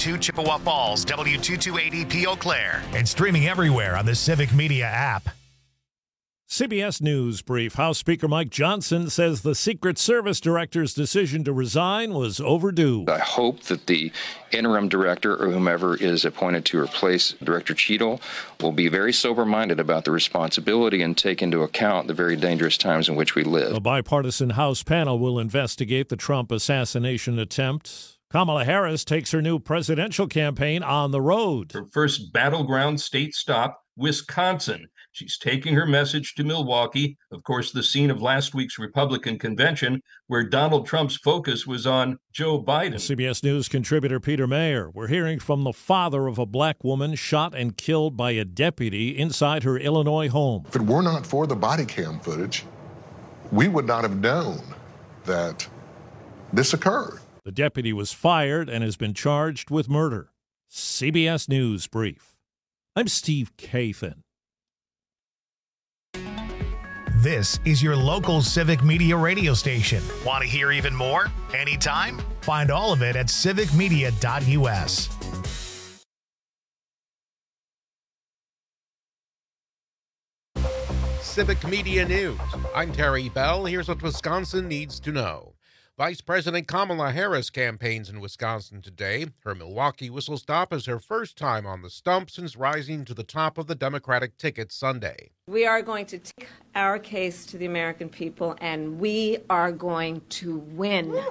W2 Chippewa Falls, W228EP Eau Claire. And streaming everywhere on the Civic Media app. CBS News brief. House Speaker Mike Johnson says the Secret Service director's decision to resign was overdue. I hope that the interim director or whomever is appointed to replace Director Cheadle will be very sober-minded about the responsibility and take into account the very dangerous times in which we live. A bipartisan House panel will investigate the Trump assassination attempt. Kamala Harris takes her new presidential campaign on the road. Her first battleground state stop, Wisconsin. She's taking her message to Milwaukee, of course, the scene of last week's Republican convention, where Donald Trump's focus was on Joe Biden. CBS News contributor Peter Mayer. We're hearing from the father of a black woman shot and killed by a deputy inside her Illinois home. If it were not for the body cam footage, we would not have known that this occurred. The deputy was fired and has been charged with murder. CBS News brief. I'm Steve Kathan. This is your local Civic Media radio station. Want to hear even more? Anytime? Find all of it at civicmedia.us. Civic Media News. I'm Terry Bell. Here's what Wisconsin needs to know. Vice President Kamala Harris campaigns in Wisconsin today. Her Milwaukee whistle stop is her first time on the stump since rising to the top of the Democratic ticket Sunday. We are going to take our case to the American people, and we are going to win.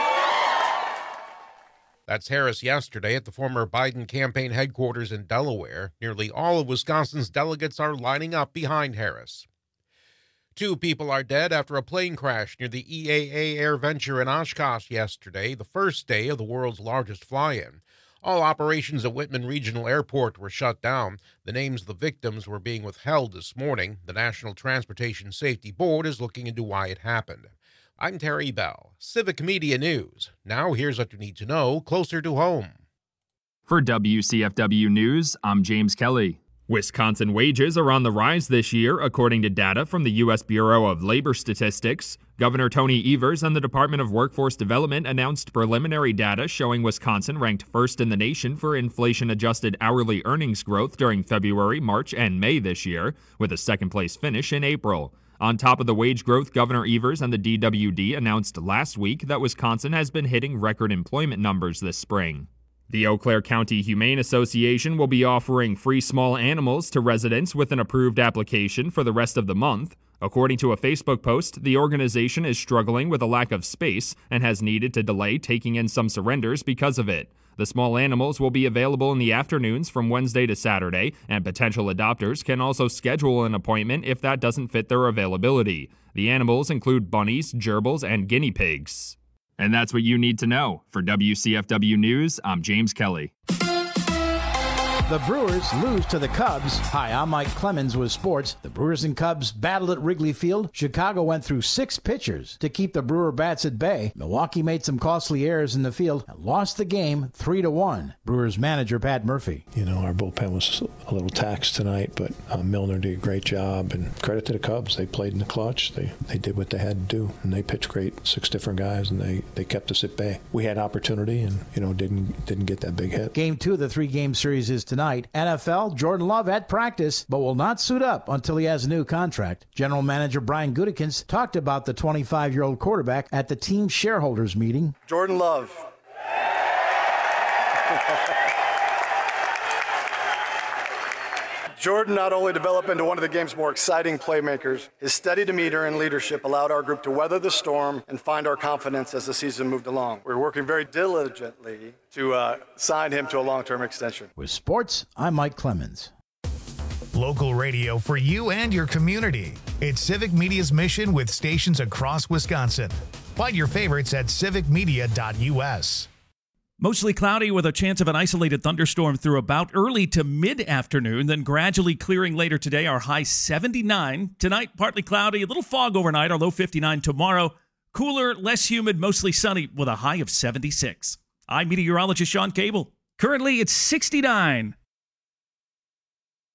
That's Harris yesterday at the former Biden campaign headquarters in Delaware. Nearly all of Wisconsin's delegates are lining up behind Harris. 2 people are dead after a plane crash near the EAA AirVenture in Oshkosh yesterday, the first day of the world's largest fly-in. All operations at Whitman Regional Airport were shut down. The names of the victims were being withheld this morning. The National Transportation Safety Board is looking into why it happened. I'm Terry Bell, Civic Media News. Now here's what you need to know closer to home. For WCFW News, I'm James Kelly. Wisconsin wages are on the rise this year, according to data from the U.S. Bureau of Labor Statistics. Governor Tony Evers and the Department of Workforce Development announced preliminary data showing Wisconsin ranked first in the nation for inflation-adjusted hourly earnings growth during February, March, and May this year, with a second-place finish in April. On top of the wage growth, Governor Evers and the DWD announced last week that Wisconsin has been hitting record employment numbers this spring. The Eau Claire County Humane Association will be offering free small animals to residents with an approved application for the rest of the month. According to a Facebook post, the organization is struggling with a lack of space and has needed to delay taking in some surrenders because of it. The small animals will be available in the afternoons from Wednesday to Saturday, and potential adopters can also schedule an appointment if that doesn't fit their availability. The animals include bunnies, gerbils, and guinea pigs. And that's what you need to know. For WCFW News, I'm James Kelly. The Brewers lose to the Cubs. Hi, I'm Mike Clemens with sports. The Brewers and Cubs battled at Wrigley Field. Chicago went through 6 pitchers to keep the Brewer bats at bay. Milwaukee made some costly errors in the field and lost the game 3-1. Brewers manager Pat Murphy. You know, our bullpen was a little taxed tonight, but Milner did a great job. And credit to the Cubs. They played in the clutch. They did what they had to do. And they pitched great, 6 different guys, and they kept us at bay. We had opportunity and, didn't get that big hit. Game 2 of the 3-game series is tonight. NFL, Jordan Love at practice, but will not suit up until he has a new contract. General Manager Brian Gutekunst talked about the 25-year-old quarterback at the team shareholders meeting. Jordan Love. Jordan not only developed into one of the game's more exciting playmakers, his steady demeanor and leadership allowed our group to weather the storm and find our confidence as the season moved along. We're working very diligently to sign him to a long-term extension. With sports, I'm Mike Clemens. Local radio for you and your community. It's Civic Media's mission with stations across Wisconsin. Find your favorites at civicmedia.us. Mostly cloudy with a chance of an isolated thunderstorm through about early to mid-afternoon, then gradually clearing later today. Our high 79. Tonight, partly cloudy, a little fog overnight, our low 59 tomorrow. Cooler, less humid, mostly sunny with a high of 76. I'm meteorologist Sean Cable. Currently, it's 69.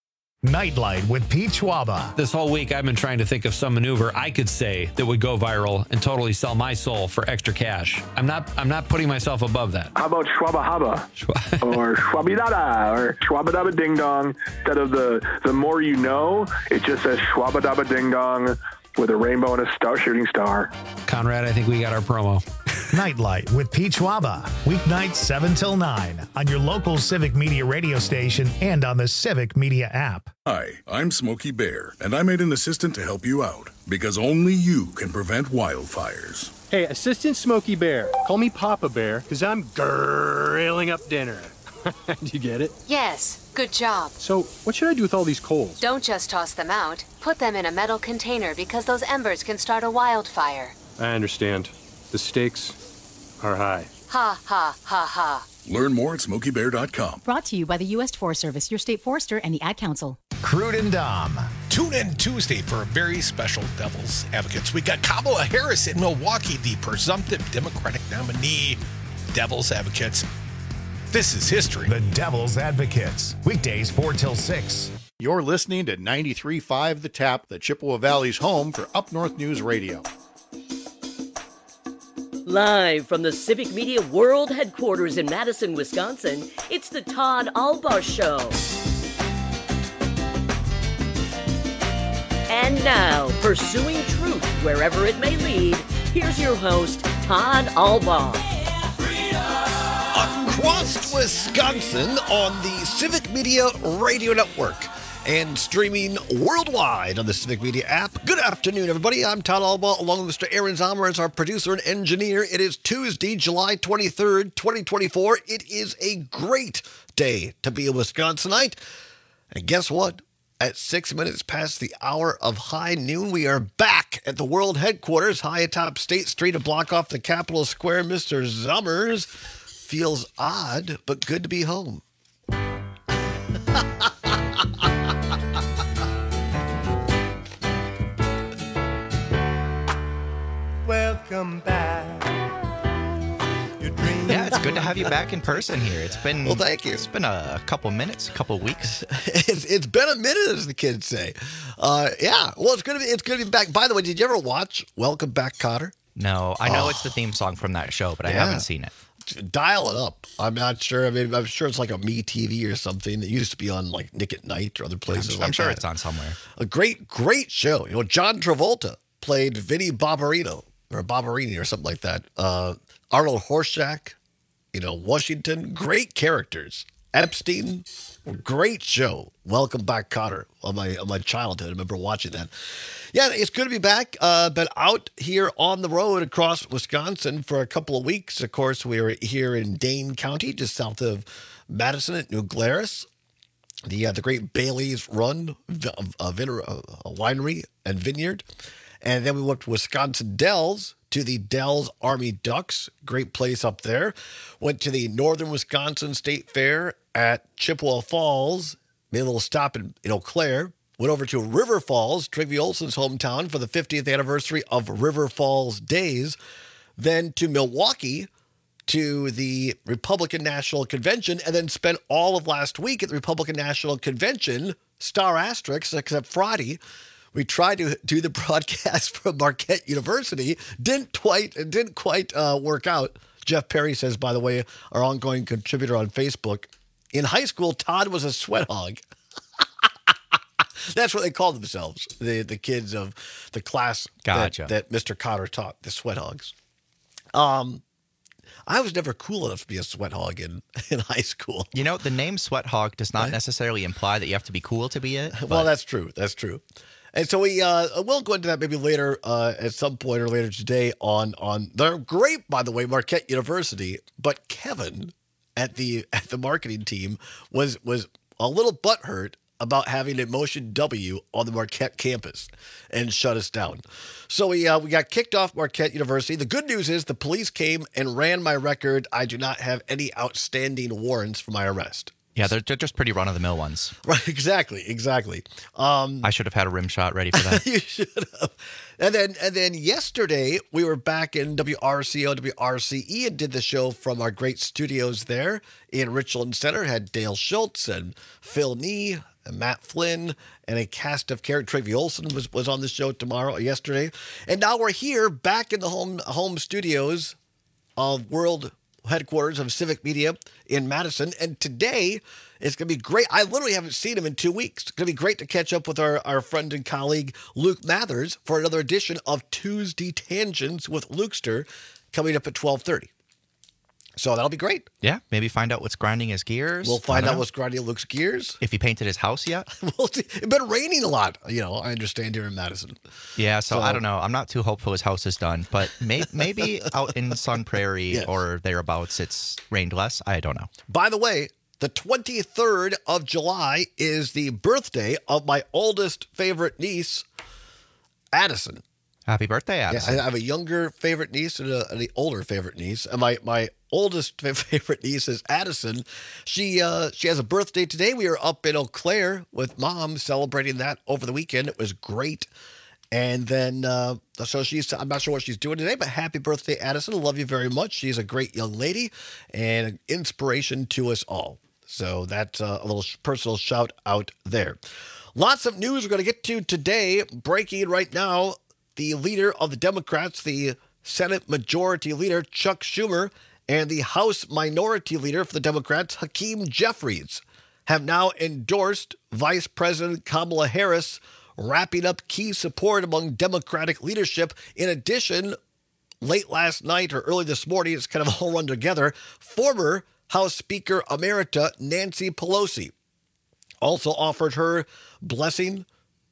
Nightlight with Pete Schwaba. This whole week, I've been trying to think of some maneuver I could say that would go viral and totally sell my soul for extra cash. I'm not putting myself above that. How about Schwaba Haba? Or Schwabidada? Or Schwabadaba Ding Dong? Instead of the more you know, it just says Schwabadaba Ding Dong with a rainbow and a shooting star. Conrad, I think we got our promo. Nightlight with Pete Schwaba. Weeknights 7 till 9 on your local Civic Media radio station and on the Civic Media app. Hi, I'm Smokey Bear, and I made an assistant to help you out because only you can prevent wildfires. Hey, Assistant Smokey Bear. Call me Papa Bear because I'm grilling up dinner. Do you get it? Yes, good job. So, what should I do with all these coals? Don't just toss them out. Put them in a metal container because those embers can start a wildfire. I understand. The stakes are high. Ha, ha, ha, ha. Learn more at SmokeyBear.com. Brought to you by the U.S. Forest Service, your state forester, and the Ad Council. Crude and Dom. Tune in Tuesday for a very special Devil's Advocates. We got Kamala Harris in Milwaukee, the presumptive Democratic nominee. Devil's Advocates. This is history. The Devil's Advocates. Weekdays 4 till 6. You're listening to 93.5 The Tap, the Chippewa Valley's home for Up North News Radio. Live from the Civic Media World Headquarters in Madison, Wisconsin, it's the Todd Albaugh Show. And now, pursuing truth wherever it may lead, here's your host, Todd Albaugh. Across Wisconsin on the Civic Media Radio Network and streaming worldwide on the Civic Media app. Good afternoon, everybody. I'm Todd Albaugh, along with Mr. Aaron Zomer as our producer and engineer. It is Tuesday, July 23rd, 2024. It is a great day to be a Wisconsinite. And guess what? At 6 minutes past the hour of high noon, we are back at the world headquarters, high atop State Street, a block off the Capitol Square. Mr. Zomers, feels odd, but good to be home. Welcome back. Yeah, it's good to have you back in person here. It's been well, thank you. It's been a couple minutes, a couple weeks. It's been a minute, as the kids say. Yeah. Well, it's gonna be back. By the way, did you ever watch Welcome Back, Kotter? No, I know it's the theme song from that show, but I haven't seen it. Dial it up. I'm not sure. I mean, I'm sure it's like a MeTV or something. It used to be on like Nick at Night or other places. I'm sure it's on somewhere. A great show. You know, John Travolta played Vinnie Barbarino or Barbarini or something like that. Arnold Horshack, Washington, great characters. Epstein, great show. Welcome Back, Kotter. On my childhood, I remember watching that. Yeah, it's good to be back. Been out here on the road across Wisconsin for a couple of weeks. Of course, we were here in Dane County, just south of Madison at New Glarus. The great Bailey's Run winery and vineyard. And then we went to Wisconsin Dells, to the Dells Army Ducks. Great place up there. Went to the Northern Wisconsin State Fair at Chippewa Falls. Made a little stop in Eau Claire. Went over to River Falls, Trygve Olsen's hometown, for the 50th anniversary of River Falls Days. Then to Milwaukee, to the Republican National Convention, and then spent all of last week at the Republican National Convention, star asterisk, except Friday. We tried to do the broadcast from Marquette University. Didn't quite work out. Jeff Perry says, by the way, our ongoing contributor on Facebook, in high school, Todd was a sweat hog. That's what they called themselves, the kids of the class that Mr. Kotter taught, the sweat hogs. I was never cool enough to be a sweat hog in high school. You know, the name sweat hog does not necessarily imply that you have to be cool to be it. Well, that's true. That's true. And so we'll go into that maybe later at some point or later today on they're great, by the way, Marquette University. But Kevin at the marketing team was a little butthurt about having a Motion W on the Marquette campus and shut us down. So we got kicked off Marquette University. The good news is the police came and ran my record. I do not have any outstanding warrants for my arrest. Yeah, they're just pretty run-of-the-mill ones. Right, exactly. I should have had a rim shot ready for that. You should have. And then yesterday, we were back in WRCO, WRCE, and did the show from our great studios there in Richland Center. Had Dale Schultz and Phil Nee and Matt Flynn, and a cast of characters. Travi Olson was on the show yesterday. And now we're here back in the home studios of World Headquarters of Civic Media in Madison. And today it's going to be great. I literally haven't seen him in 2 weeks. It's going to be great to catch up with our friend and colleague Luke Mathers for another edition of Tuesday Tangents with Lukester coming up at 12:30. So that'll be great. Yeah, maybe find out what's grinding his gears. We'll find out what's grinding Luke's gears. If he painted his house yet. We'll see. It's been raining a lot, I understand, here in Madison. Yeah, so I don't know. I'm not too hopeful his house is done, but maybe out in Sun Prairie or thereabouts it's rained less. I don't know. By the way, the 23rd of July is the birthday of my oldest favorite niece, Addison. Happy birthday, Addison. Yeah, I have a younger favorite niece and an older favorite niece. And my oldest favorite niece is Addison. She has a birthday today. We were up in Eau Claire with Mom celebrating that over the weekend. It was great. And then, so I'm not sure what she's doing today, but happy birthday, Addison. Love you very much. She's a great young lady and an inspiration to us all. So that's a little personal shout out there. Lots of news we're going to get to today. Breaking right now. The leader of the Democrats, the Senate Majority Leader, Chuck Schumer, and the House Minority Leader for the Democrats, Hakeem Jeffries, have now endorsed Vice President Kamala Harris, wrapping up key support among Democratic leadership. In addition, late last night or early this morning, it's kind of all run together, former House Speaker Emerita Nancy Pelosi also offered her blessing,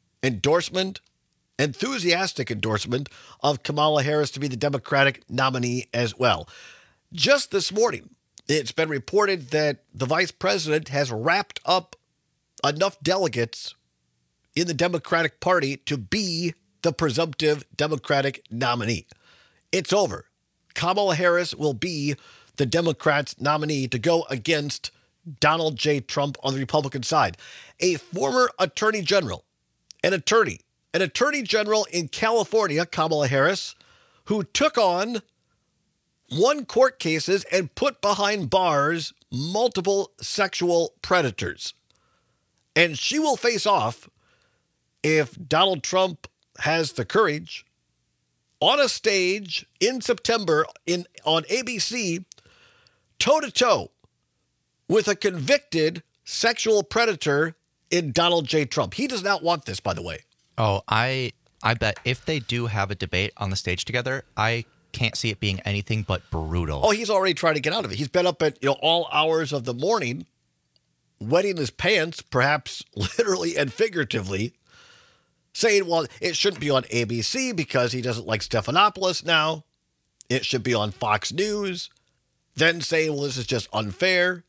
enthusiastic endorsement of Kamala Harris to be the Democratic nominee as well. Just this morning, it's been reported that the vice president has wrapped up enough delegates in the Democratic Party to be the presumptive Democratic nominee. It's over. Kamala Harris will be the Democrats' nominee to go against Donald J. Trump on the Republican side. A former attorney general, an attorney general in California, Kamala Harris, who took on won court cases and put behind bars multiple sexual predators. And she will face off, if Donald Trump has the courage, on a stage in September on ABC, toe-to-toe with a convicted sexual predator in Donald J. Trump. He does not want this, by the way. Oh, I bet if they do have a debate on the stage together, I can't see it being anything but brutal. Oh, he's already trying to get out of it. He's been up at all hours of the morning, wetting his pants, perhaps literally and figuratively, saying, well, it shouldn't be on ABC because he doesn't like Stephanopoulos now. It should be on Fox News. Then saying, well, this is just unfair.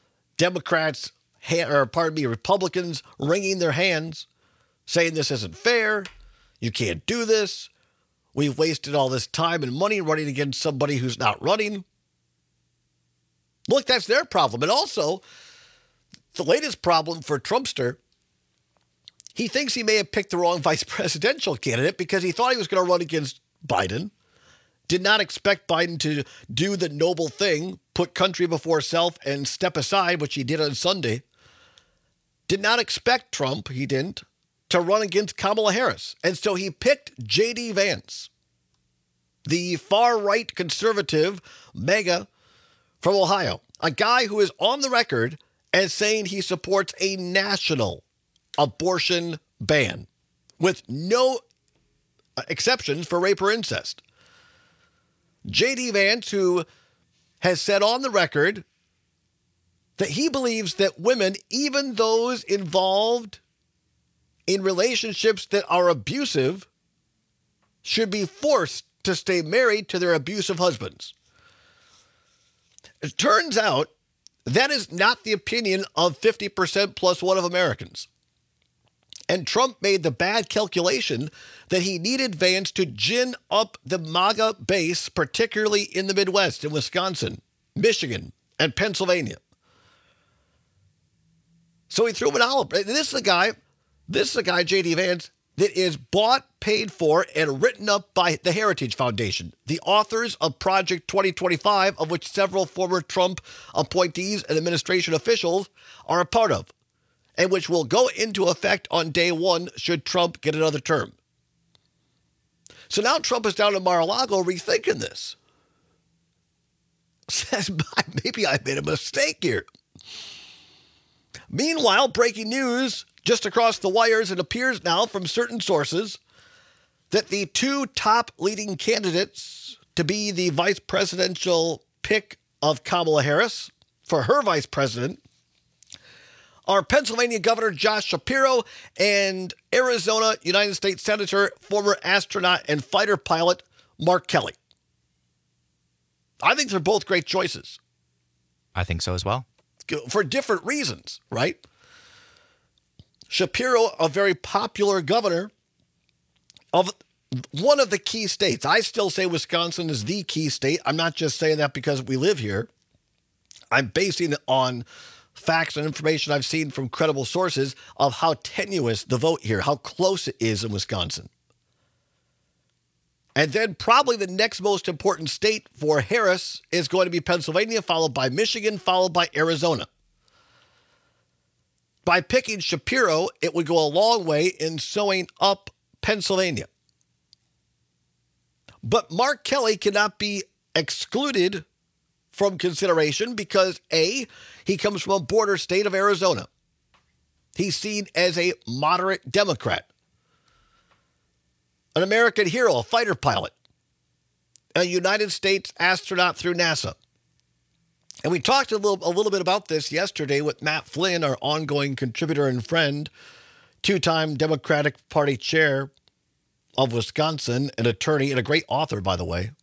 Republicans wringing their hands, saying this isn't fair. You can't do this. We've wasted all this time and money running against somebody who's not running. Look, that's their problem. And also, the latest problem for Trumpster, he thinks he may have picked the wrong vice presidential candidate because he thought he was going to run against Biden. Did not expect Biden to do the noble thing, put country before self and step aside, which he did on Sunday. Did not expect Trump, he didn't, to run against Kamala Harris. And so he picked J.D. Vance, the far-right conservative MAGA from Ohio, a guy who is on the record as saying he supports a national abortion ban with no exceptions for rape or incest. J.D. Vance, who has said on the record that he believes that women, even those involved in relationships that are abusive, should be forced to stay married to their abusive husbands. It turns out that is not the opinion of 50% plus one of Americans. And Trump made the bad calculation that he needed Vance to gin up the MAGA base, particularly in the Midwest, in Wisconsin, Michigan, and Pennsylvania. So he threw him an olive. This is a guy, J.D. Vance, that is bought, paid for, and written up by the Heritage Foundation, the authors of Project 2025, of which several former Trump appointees and administration officials are a part of. and which will go into effect on day one should Trump get another term. So now Trump is down in Mar-a-Lago rethinking this. Says, maybe I made a mistake here. Meanwhile, breaking news just across the wires, it appears now from certain sources that the two top leading candidates to be the vice presidential pick of Kamala Harris for her vice president are Pennsylvania Governor Josh Shapiro and Arizona United States Senator, former astronaut and fighter pilot Mark Kelly. I think they're both great choices. I think so as well. For different reasons, right? Shapiro, a very popular governor of one of the key states. I still say Wisconsin is the key state. I'm not just saying that because we live here. I'm basing it on facts and information I've seen from credible sources of how tenuous the vote here, how close it is in Wisconsin. And then probably the next most important state for Harris is going to be Pennsylvania, followed by Michigan, followed by Arizona. By picking Shapiro, it would go a long way in sewing up Pennsylvania. But Mark Kelly cannot be excluded from consideration because, A, he comes from a border state of Arizona. He's seen as a moderate Democrat, an American hero, a fighter pilot, a United States astronaut through NASA. And we talked a little bit about this yesterday with Matt Flynn, our ongoing contributor and friend, two-time Democratic Party chair of Wisconsin, an attorney and a great author, by the way.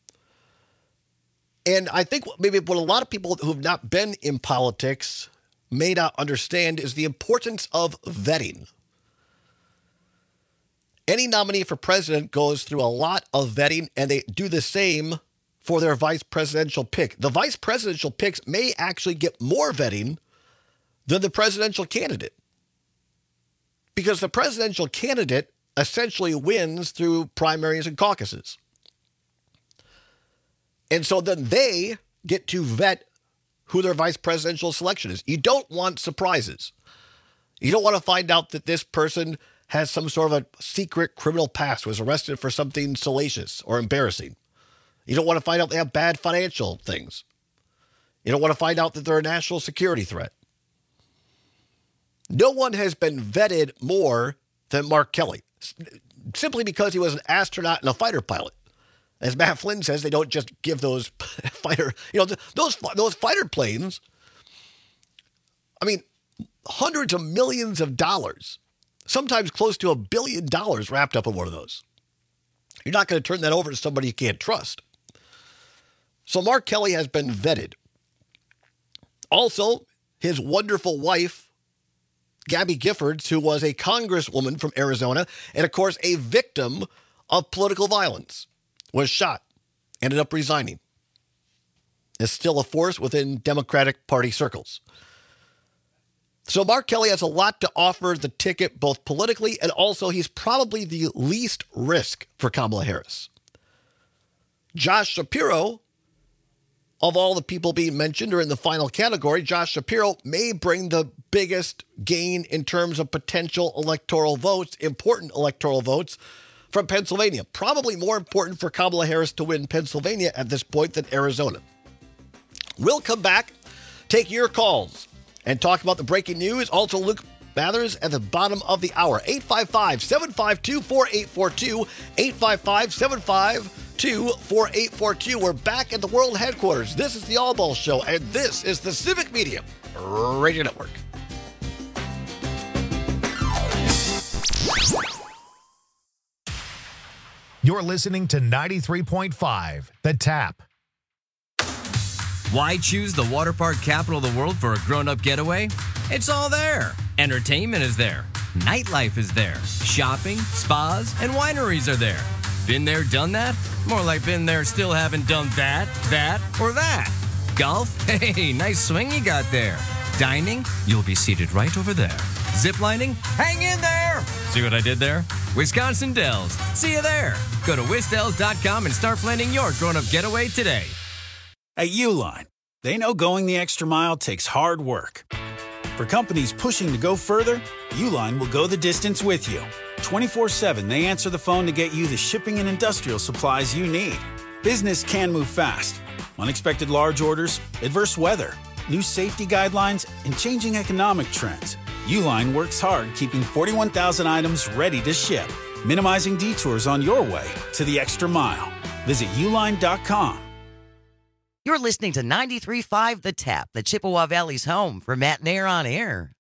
And I think maybe what a lot of people who have not been in politics may not understand is the importance of vetting. Any nominee for president goes through a lot of vetting, and they do the same for their vice presidential pick. The vice presidential picks may actually get more vetting than the presidential candidate, because the presidential candidate essentially wins through primaries and caucuses. And so then they get to vet who their vice presidential selection is. You don't want surprises. You don't want to find out that this person has some sort of a secret criminal past, was arrested for something salacious or embarrassing. You don't want to find out they have bad financial things. You don't want to find out that they're a national security threat. No one has been vetted more than Mark Kelly, simply because he was an astronaut and a fighter pilot. As Matt Flynn says, they don't just give those fighter, those fighter planes, I mean, hundreds of millions of dollars, sometimes close to $1 billion wrapped up in one of those. You're not going to turn that over to somebody you can't trust. So Mark Kelly has been vetted. Also, his wonderful wife, Gabby Giffords, who was a congresswoman from Arizona, and of course a victim of political violence, was shot, ended up resigning. Is still a force within Democratic Party circles. So Mark Kelly has a lot to offer the ticket, both politically and also he's probably the least risk for Kamala Harris. Josh Shapiro, of all the people being mentioned or in the final category, Josh Shapiro may bring the biggest gain in terms of potential electoral votes, important electoral votes, from Pennsylvania. Probably more important for Kamala Harris to win Pennsylvania at this point than Arizona. We'll come back, take your calls, and talk about the breaking news. Also, Luke Mathers at the bottom of the hour. 855-752-4842. 855-752-4842. We're back at the world headquarters. This is the All Ball Show, and this is the Civic Media Radio Network. You're listening to 93.5, The Tap. Why choose the water park capital of the world for a grown-up getaway? It's all there. Entertainment is there. Nightlife is there. Shopping, spas, and wineries are there. Been there, done that? More like been there, still haven't done that, or that. Golf? Hey, nice swing you got there. Dining? You'll be seated right over there. Ziplining? Hang in there! See what I did there? Wisconsin Dells. See you there. Go to wisdells.com and start planning your grown-up getaway today. At Uline, they know going the extra mile takes hard work. For companies pushing to go further, Uline will go the distance with you. 24/7, they answer the phone to get you the shipping and industrial supplies you need. Business can move fast. Unexpected large orders, adverse weather, new safety guidelines, and changing economic trends. Uline works hard keeping 41,000 items ready to ship, minimizing detours on your way to the extra mile. Visit uline.com. You're listening to 93.5 The Tap, the Chippewa Valley's home for Matt Nair on Air.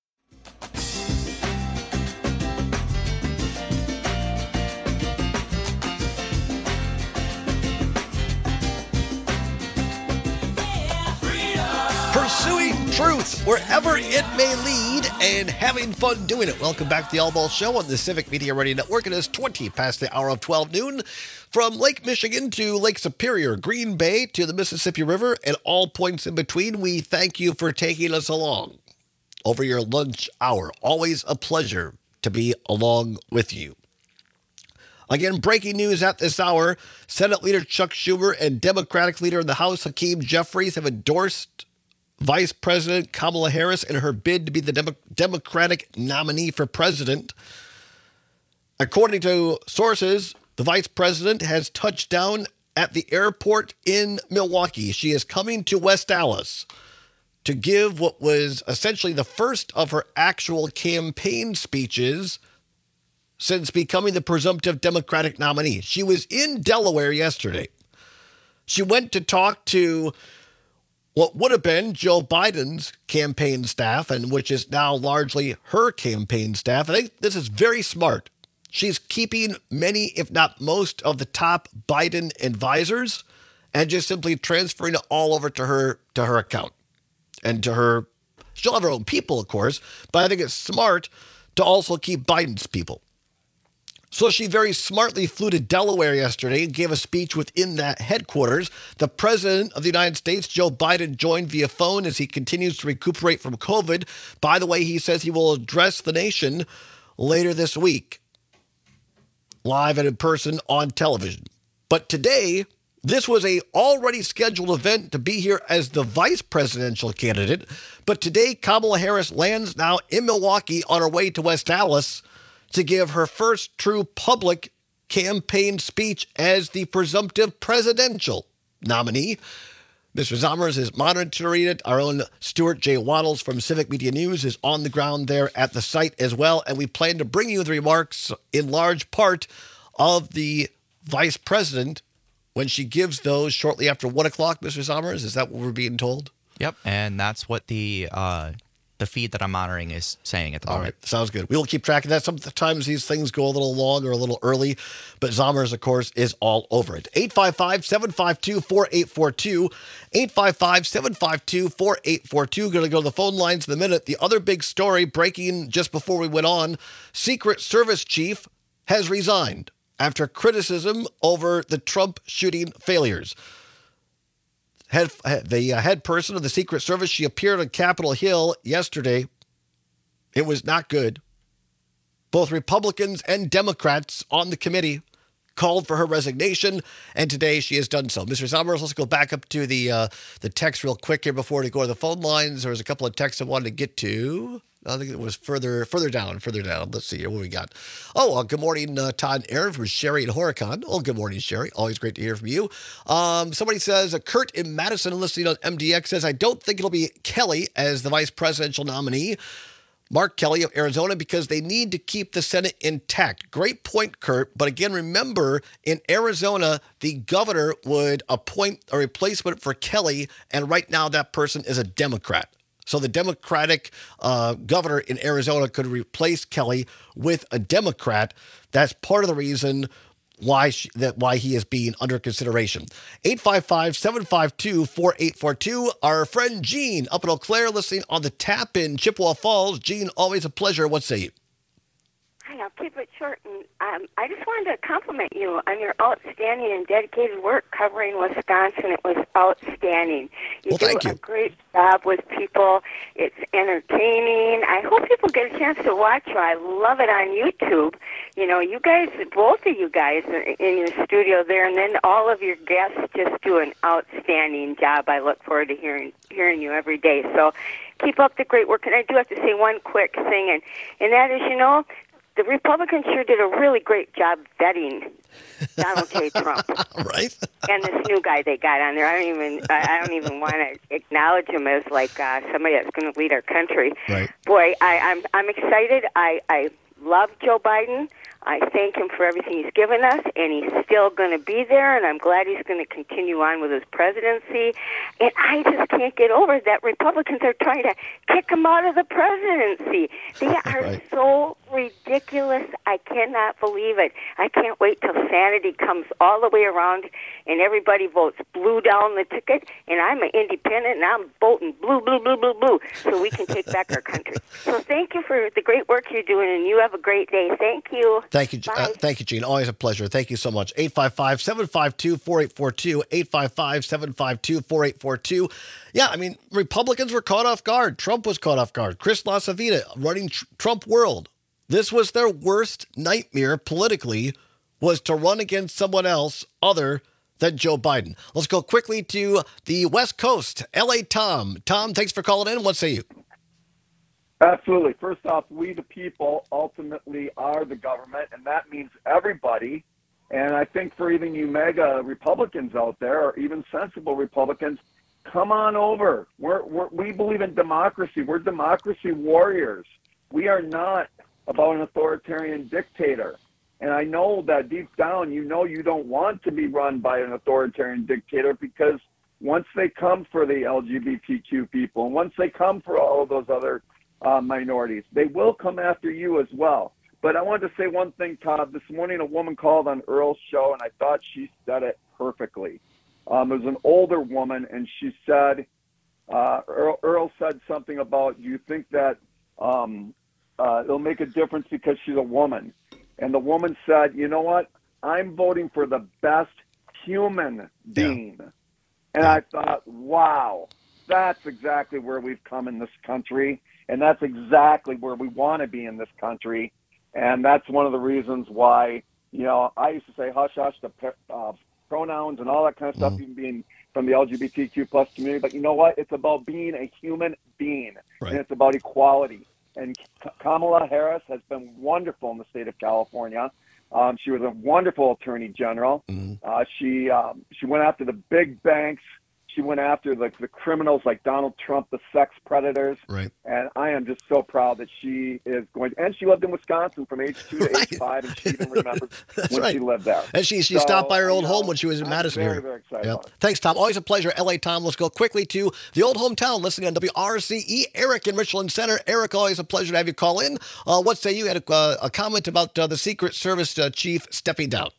Pursuing truth wherever it may lead and having fun doing it. Welcome back to the All Ball Show on the Civic Media Radio Network. It is 20 past the hour of 12 noon. From Lake Michigan to Lake Superior, Green Bay to the Mississippi River, and all points in between, we thank you for taking us along over your lunch hour. Always a pleasure to be along with you. Again, breaking news at this hour. Senate Leader Chuck Schumer and Democratic Leader in the House, Hakeem Jeffries, have endorsed Vice President Kamala Harris in her bid to be the Democratic nominee for president. According to sources, the vice president has touched down at the airport in Milwaukee. She is coming to West Allis to give what was essentially the first of her actual campaign speeches since becoming the presumptive Democratic nominee. She was in Delaware yesterday. She went to talk to what would have been Joe Biden's campaign staff, and which is now largely her campaign staff. I think this is very smart. She's keeping many, if not most, of the top Biden advisors and just simply transferring it all over to her account and to her. She'll have her own people, of course, but I think it's smart to also keep Biden's people. So she very smartly flew to Delaware yesterday and gave a speech within that headquarters. The president of the United States, Joe Biden, joined via phone as he continues to recuperate from COVID. By the way, he says he will address the nation later this week, live and in person on television. But today, this was a already scheduled event to be here as the vice presidential candidate. But today, Kamala Harris lands now in Milwaukee on her way to West Allis to give her first true public campaign speech as the presumptive presidential nominee. Mr. Zommers is monitoring it. Our own Stuart J. Waddles from Civic Media News is on the ground there at the site as well. And we plan to bring you the remarks in large part of the vice president when she gives those shortly after 1 o'clock, Mr. Zommers. Is that what we're being told? Yep, and that's what the feed that I'm monitoring is saying at the moment. All right, sounds good. We will keep track of that. Sometimes these things go a little long or a little early, but Zommers, of course, is all over it. 855-752-4842. 855-752-4842. Going to go to the phone lines in a minute. The other big story breaking just before we went on, Secret Service chief has resigned after criticism over the Trump shooting failures. The head person of the Secret Service, she appeared on Capitol Hill yesterday. It was not good. Both Republicans and Democrats on the committee called for her resignation, and today she has done so. Mr. Zommers, let's go back up to the text real quick here before we go to the phone lines. There was a couple of texts I wanted to get to. I think it was further down. Let's see here what we got. Oh, good morning, Todd and Aaron from Sherry and Horicon. Oh, good morning, Sherry. Always great to hear from you. Somebody says, Kurt in Madison listening on MDX says, I don't think it'll be Kelly as the vice presidential nominee, Mark Kelly of Arizona, because they need to keep the Senate intact. Great point, Kurt. But again, remember, in Arizona, the governor would appoint a replacement for Kelly, and right now that person is a Democrat. So the Democratic governor in Arizona could replace Kelly with a Democrat. That's part of the reason why he is being under consideration. 855-752-4842. Our friend Gene up in Eau Claire listening on the Tap in Chippewa Falls. Gene, always a pleasure. What say you? Hi, I'll keep it short. And I just wanted to compliment you on your outstanding and dedicated work covering Wisconsin. It was outstanding. You do a great job with people. It's entertaining. I hope people get a chance to watch you. I love it on YouTube. You know, you guys, both of you guys in your studio there, and then all of your guests just do an outstanding job. I look forward to hearing you every day. So keep up the great work. And I do have to say one quick thing, and that is, the Republicans sure did a really great job vetting Donald J. Trump. Right. And this new guy they got on there. I don't even want to acknowledge him as like somebody that's going to lead our country. Right. Boy, I'm excited. I love Joe Biden. I thank him for everything he's given us, and he's still going to be there, and I'm glad he's going to continue on with his presidency. And I just can't get over that Republicans are trying to kick him out of the presidency. They are so ridiculous. I cannot believe it. I can't wait till sanity comes all the way around and everybody votes blue down the ticket, and I'm an independent, and I'm voting blue, blue, blue, blue, blue, so we can take back our country. So thank you for the great work you're doing, and you have a great day. Thank you. Thank you, Gene. Always a pleasure. Thank you so much. 855-752-4842, 855-752-4842. Yeah, I mean, Republicans were caught off guard. Trump was caught off guard. Chris LaCivita running Trump World. This was their worst nightmare politically, was to run against someone else other than Joe Biden. Let's go quickly to the West Coast. L.A. Tom. Tom, thanks for calling in. What say you? Absolutely. First off, we the people ultimately are the government, and that means everybody. And I think for even you mega Republicans out there, or even sensible Republicans, come on over. We believe in democracy. We're democracy warriors. We are not about an authoritarian dictator. And I know that deep down, you don't want to be run by an authoritarian dictator, because once they come for the LGBTQ people, and once they come for all of those other minorities, they will come after you as well. But I wanted to say one thing, Todd. This morning, a woman called on Earl's show, and I thought she said it perfectly. It was an older woman, and she said, Earl said something about, you think that it'll make a difference because she's a woman. And the woman said, you know what? I'm voting for the best human being. Yeah. And I thought, wow, that's exactly where we've come in this country. And that's exactly where we want to be in this country. And that's one of the reasons why, I used to say hush, hush to pronouns and all that kind of stuff, even being from the LGBTQ plus community. But you know what? It's about being a human being, and it's about equality. And Kamala Harris has been wonderful in the state of California. She was a wonderful attorney general. She went after the big banks. She went after the criminals like Donald Trump, the sex predators. Right. And I am just so proud that she is going to, and she lived in Wisconsin from age 2 to age 5, and she even remembers when she lived there. And she stopped by her old home when she was in Madison. Very, very excited. Yep. Thanks, Tom. Always a pleasure. L.A. Tom. Let's go quickly to the old hometown, listening on WRCE. Eric in Richland Center. Eric, always a pleasure to have you call in. What say you? Had a comment about the Secret Service chief stepping down.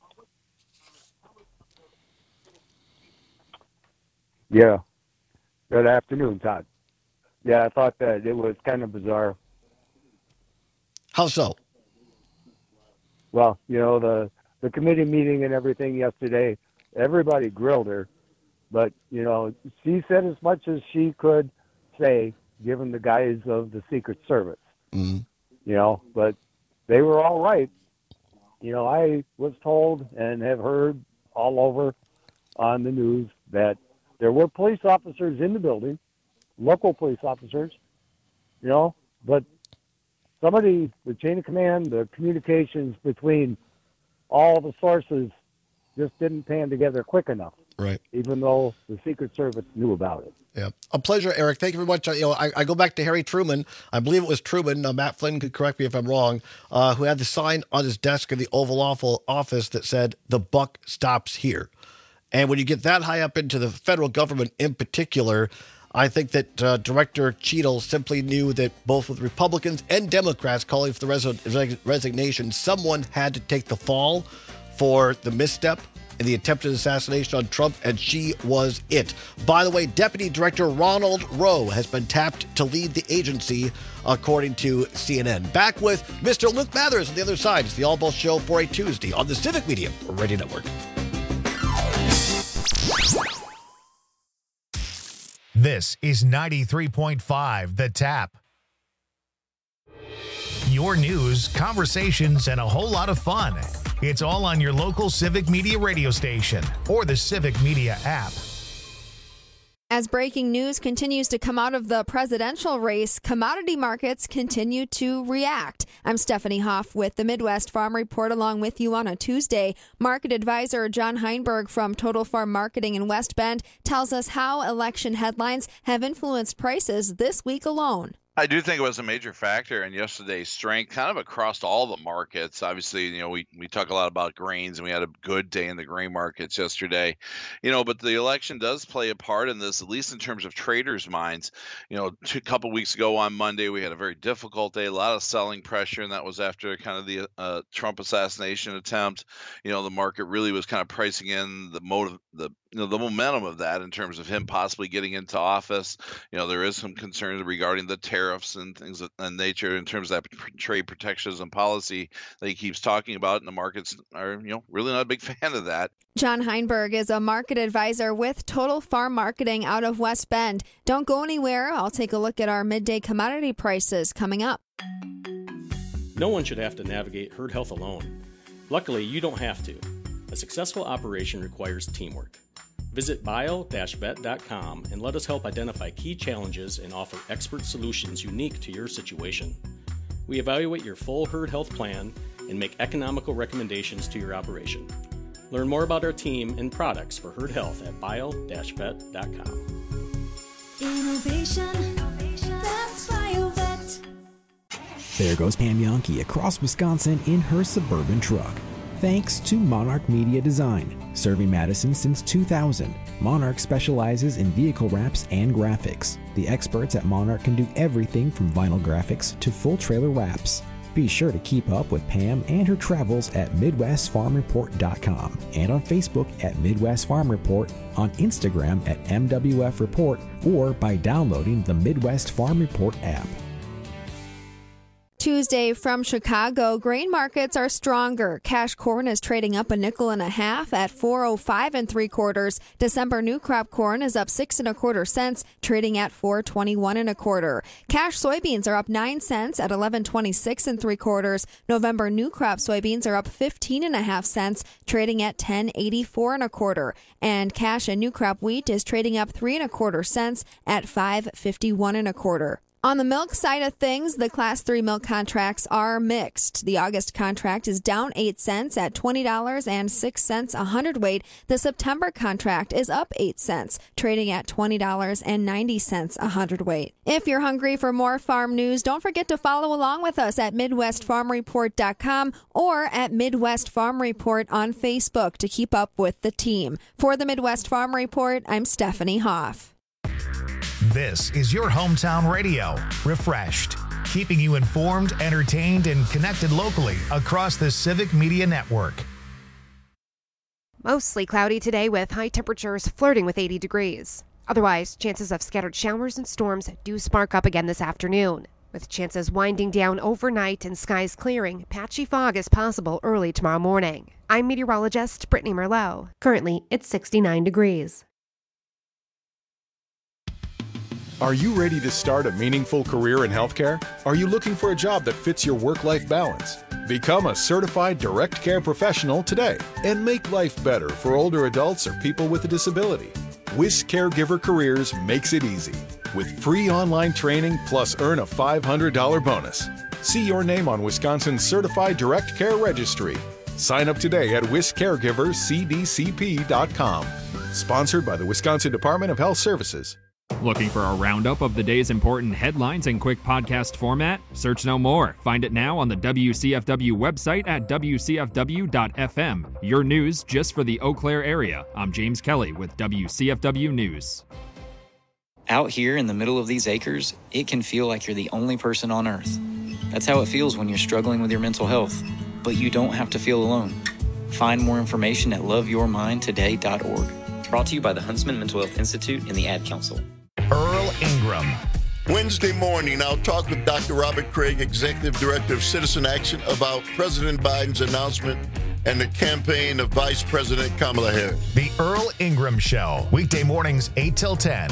Yeah. Good afternoon, Todd. Yeah, I thought that it was kind of bizarre. How so? Well, the committee meeting and everything yesterday, everybody grilled her, but, she said as much as she could say, given the guise of the Secret Service. But they were all right. I was told and have heard all over on the news that there were police officers in the building, local police officers, but somebody, the chain of command, the communications between all the sources just didn't pan together quick enough. Right. Even though the Secret Service knew about it. Yeah. A pleasure, Eric. Thank you very much. I go back to Harry Truman. I believe it was Truman. Matt Flynn could correct me if I'm wrong, who had the sign on his desk in the Oval Office that said, "The buck stops here." And when you get that high up into the federal government in particular, I think that Director Cheadle simply knew that both with Republicans and Democrats calling for the resignation, someone had to take the fall for the misstep in the attempted assassination on Trump, and she was it. By the way, Deputy Director Ronald Rowe has been tapped to lead the agency, according to CNN. Back with Mr. Luke Mathers on the other side. It's the All Ball Show for a Tuesday on the Civic Media Radio Network. This is 93.5 The Tap. Your news, conversations, and a whole lot of fun. It's all on your local Civic Media radio station or the Civic Media app. As breaking news continues to come out of the presidential race, commodity markets continue to react. I'm Stephanie Hoff with the Midwest Farm Report along with you on a Tuesday. Market advisor John Heinberg from Total Farm Marketing in West Bend tells us how election headlines have influenced prices this week alone. I do think it was a major factor in yesterday's strength, kind of across all the markets. Obviously, we talk a lot about grains, and we had a good day in the grain markets yesterday. But the election does play a part in this, at least in terms of traders' minds. A couple weeks ago on Monday, we had a very difficult day, a lot of selling pressure, and that was after kind of the Trump assassination attempt. The market really was kind of pricing in the momentum of that in terms of him possibly getting into office. There is some concerns regarding the tariffs and things of that nature in terms of that trade protectionism policy that he keeps talking about, and the markets are, really not a big fan of that. John Heinberg is a market advisor with Total Farm Marketing out of West Bend. Don't go anywhere. I'll take a look at our midday commodity prices coming up. No one should have to navigate herd health alone. Luckily, you don't have to. A successful operation requires teamwork. Visit bio-vet.com and let us help identify key challenges and offer expert solutions unique to your situation. We evaluate your full herd health plan and make economical recommendations to your operation. Learn more about our team and products for herd health at bio-vet.com. Innovation, that's BioVet. There goes Pam Yonke across Wisconsin in her suburban truck. Thanks to Monarch Media Design. Serving Madison since 2000, Monarch specializes in vehicle wraps and graphics. The experts at Monarch can do everything from vinyl graphics to full trailer wraps. Be sure to keep up with Pam and her travels at MidwestFarmReport.com and on Facebook at Midwest Farm Report, on Instagram at MWF Report, or by downloading the Midwest Farm Report app. Tuesday from Chicago, grain markets are stronger. Cash corn is trading up $0.50 at $4.05 3/4. December new crop corn is up 6 1/4 cents, trading at $4.21 1/4. Cash soybeans are up 9 cents at $11.26 3/4. November new crop soybeans are up 15.5 cents, trading at $10.84 1/4. And cash and new crop wheat is trading up 3 1/4 cents at $5.51 1/4. On the milk side of things, the Class 3 milk contracts are mixed. The August contract is down 8 cents at $20.06 a hundredweight. The September contract is up 8 cents, trading at $20.90 a hundredweight. If you're hungry for more farm news, don't forget to follow along with us at MidwestFarmReport.com or at Midwest Farm Report on Facebook to keep up with the team. For the Midwest Farm Report, I'm Stephanie Hoff. This is your hometown radio, Refreshed, keeping you informed, entertained, and connected locally across the Civic Media Network. Mostly cloudy today with high temperatures flirting with 80 degrees. Otherwise, chances of scattered showers and storms do spark up again this afternoon. With chances winding down overnight and skies clearing, patchy fog is possible early tomorrow morning. I'm meteorologist Brittany Merlot. Currently, it's 69 degrees. Are you ready to start a meaningful career in healthcare? Are you looking for a job that fits your work-life balance? Become a certified direct care professional today and make life better for older adults or people with a disability. WIS Caregiver Careers makes it easy with free online training plus earn a $500 bonus. See your name on Wisconsin's Certified Direct Care Registry. Sign up today at wiscaregivercdcp.com. Sponsored by the Wisconsin Department of Health Services. Looking for a roundup of the day's important headlines in quick podcast format? Search no more. Find it now on the WCFW website at wcfw.fm. Your news just for the Eau Claire area. I'm James Kelly with WCFW News. Out here in the middle of these acres, it can feel like you're the only person on Earth. That's how it feels when you're struggling with your mental health. But you don't have to feel alone. Find more information at loveyourmindtoday.org. Brought to you by the Huntsman Mental Health Institute and the Ad Council. Earl Ingram. Wednesday morning, I'll talk with Dr. Robert Craig, Executive Director of Citizen Action, about President Biden's announcement and the campaign of Vice President Kamala Harris. The Earl Ingram Show, weekday mornings 8 till 10.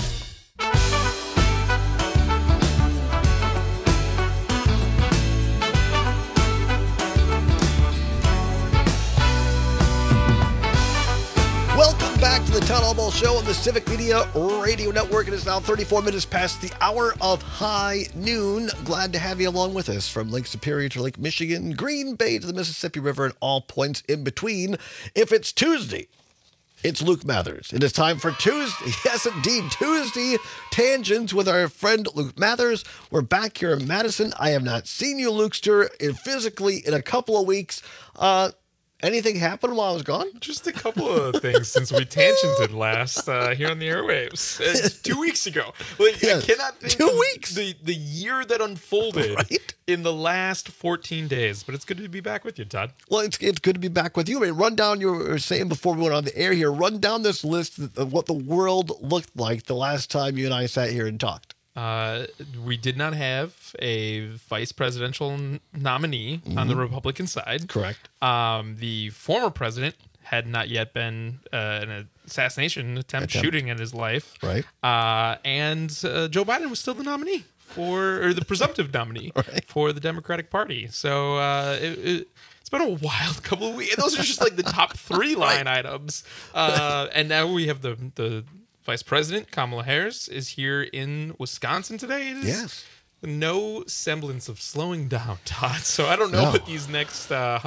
Welcome Welcome back to the Town Hall Ball Show on the Civic Media Radio Network. It is now 34 minutes past the hour of high noon. Glad to have you along with us from Lake Superior to Lake Michigan, Green Bay to the Mississippi River, and all points in between. If it's Tuesday, it's Luke Mathers. It is time for Tuesday. Yes, indeed. Tuesday Tangents with our friend Luke Mathers. We're back here in Madison. I have not seen you, Lukester, physically in a couple of weeks. Anything happened while I was gone? Just a couple of things since we tangented last here on the airwaves. 2 weeks ago. Like, yes. I cannot think 2 weeks. The year that unfolded in the last 14 days. But it's good to be back with you, Todd. Well, it's good to be back with you. I mean, run down, you were saying before we went on the air here, run down this list of what the world looked like the last time you and I sat here and talked. We did not have a vice presidential nominee on the Republican side. Correct. The former president had not yet been an assassination attempt shooting at his life. Right. And Joe Biden was still the nominee or the presumptive nominee for the Democratic Party. So it's been a wild couple of weeks. Those are just like the top three line items. And now we have the Vice President Kamala Harris is here in Wisconsin today. Yes. No semblance of slowing down, Todd. So I don't know what these next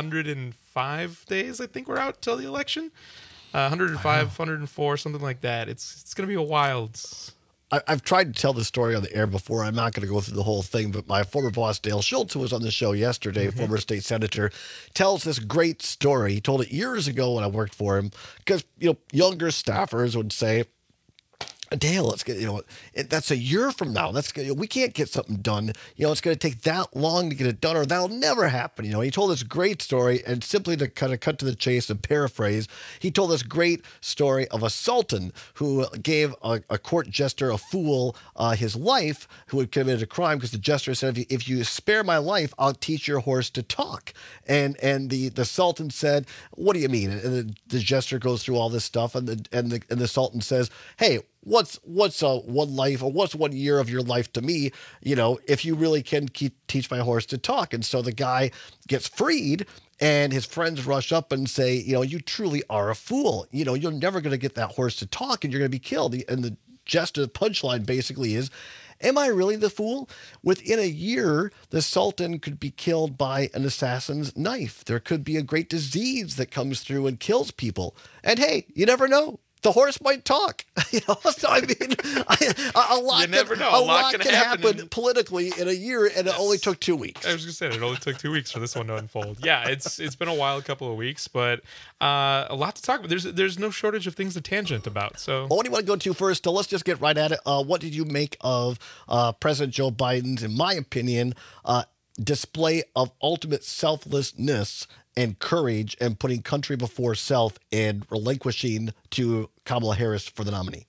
105 days, I think we're out till the election. 105, 104, something like that. It's going to be a wild. I've tried to tell this story on the air before. I'm not going to go through the whole thing, but my former boss, Dale Schultz, who was on the show yesterday, former state senator, tells this great story. He told it years ago when I worked for him because, younger staffers would say, Dale, let's get, that's a year from now. We can't get something done. It's going to take that long to get it done, or that'll never happen. He told this great story, and simply to kind of cut to the chase and paraphrase, he told this great story of a sultan who gave a court jester, a fool, his life, who had committed a crime, because the jester said, if you spare my life, I'll teach your horse to talk. And the sultan said, what do you mean? And the jester goes through all this stuff, and the sultan says, hey, what's one life, or what's 1 year of your life to me, if you really can teach my horse to talk? And so the guy gets freed, and his friends rush up and say, you truly are a fool. You're never going to get that horse to talk, and you're going to be killed. And the jester punchline basically is, am I really the fool? Within a year, the sultan could be killed by an assassin's knife. There could be a great disease that comes through and kills people. And hey, you never know. The horse might talk. So I mean, a lot. You never know. A lot can happen politically in a year, and it only took 2 weeks. I was going to say it only took 2 weeks for this one to unfold. Yeah, it's been a wild couple of weeks, but a lot to talk about. There's no shortage of things to tangent about. So, what do you want to go to first? Let's just get right at it. What did you make of President Joe Biden's, in my opinion, display of ultimate selflessness and courage, and putting country before self, and relinquishing to Kamala Harris for the nominee?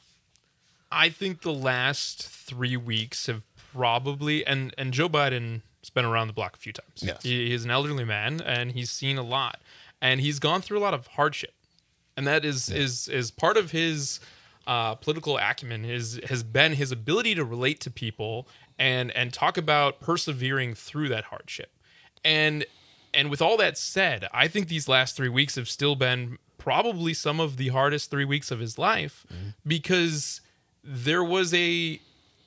I think the last 3 weeks have probably, and Joe Biden has been around the block a few times. Yes. He is an elderly man, and he's seen a lot, and he's gone through a lot of hardship, and that is part of his political acumen has been his ability to relate to people and talk about persevering through that hardship. And with all that said, I think these last 3 weeks have still been probably some of the hardest 3 weeks of his life, because there was a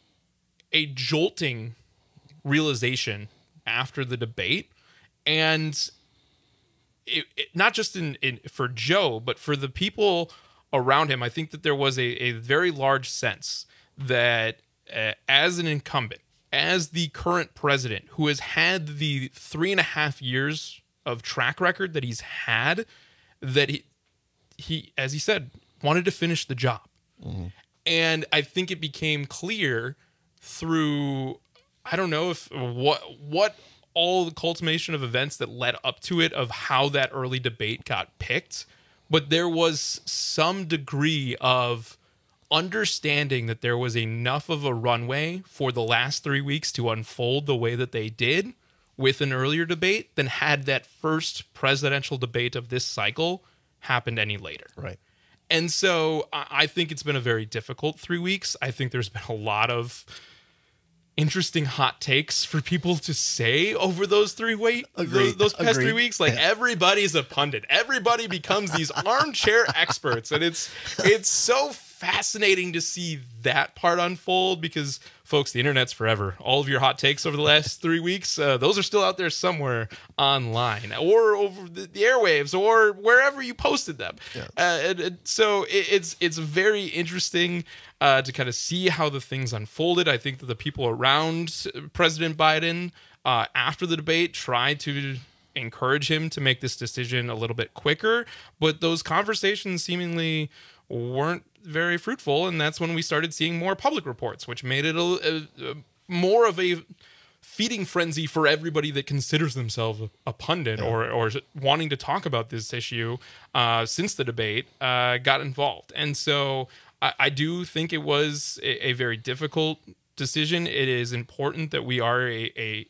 jolting realization after the debate, and it not just for Joe, but for the people around him. I think that there was a very large sense that as an incumbent, as the current president, who has had the 3.5 years of track record that he's had, that he, as he said, wanted to finish the job. And I think it became clear through, I don't know if what all the culmination of events that led up to it, of how that early debate got picked, but there was some degree of understanding that there was enough of a runway for the last 3 weeks to unfold the way that they did with an earlier debate than had that first presidential debate of this cycle happened any later. Right. And so I think it's been a very difficult 3 weeks. I think there's been a lot of interesting hot takes for people to say over those those past 3 weeks. Like everybody's a pundit. Everybody becomes these armchair experts, and it's so fascinating to see that part unfold because, folks, the internet's forever. All of your hot takes over the last 3 weeks, those are still out there somewhere online or over the airwaves or wherever you posted them. Yeah. So it's very interesting to kind of see how the things unfolded. I think that the people around President Biden after the debate tried to encourage him to make this decision a little bit quicker, but those conversations seemingly weren't very fruitful, and that's when we started seeing more public reports, which made it more of a feeding frenzy for everybody that considers themselves a pundit or wanting to talk about this issue since the debate got involved. And so I do think it was a very difficult decision. It is important that we are a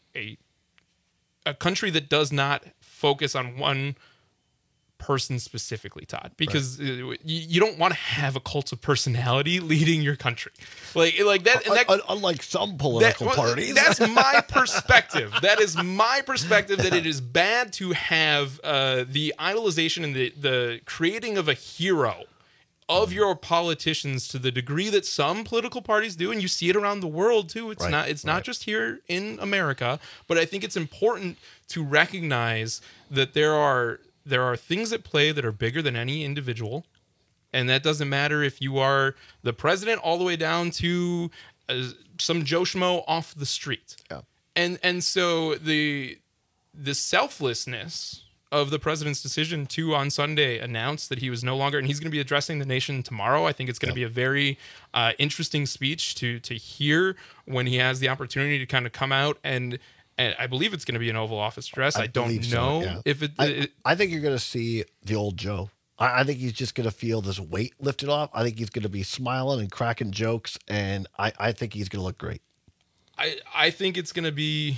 country that does not focus on one person specifically, Todd, because you don't want to have a cult of personality leading your country, like that. And that unlike some political parties, that's my perspective. That is my perspective. That it is bad to have the idolization and the creating of a hero of your politicians to the degree that some political parties do, and you see it around the world too. It's not just here in America, but I think it's important to recognize that there are things at play that are bigger than any individual, and that doesn't matter if you are the president all the way down to some Joe Schmo off the street. Yeah. And so the selflessness of the president's decision to on Sunday announce that he was no longer, and he's going to be addressing the nation tomorrow. I think it's going to be a very interesting speech to hear when he has the opportunity to kind of come out and I believe it's going to be an Oval Office address. I don't know if it. I think you're going to see the old Joe. I think he's just going to feel this weight lifted off. I think he's going to be smiling and cracking jokes, and I think he's going to look great. I think it's going to be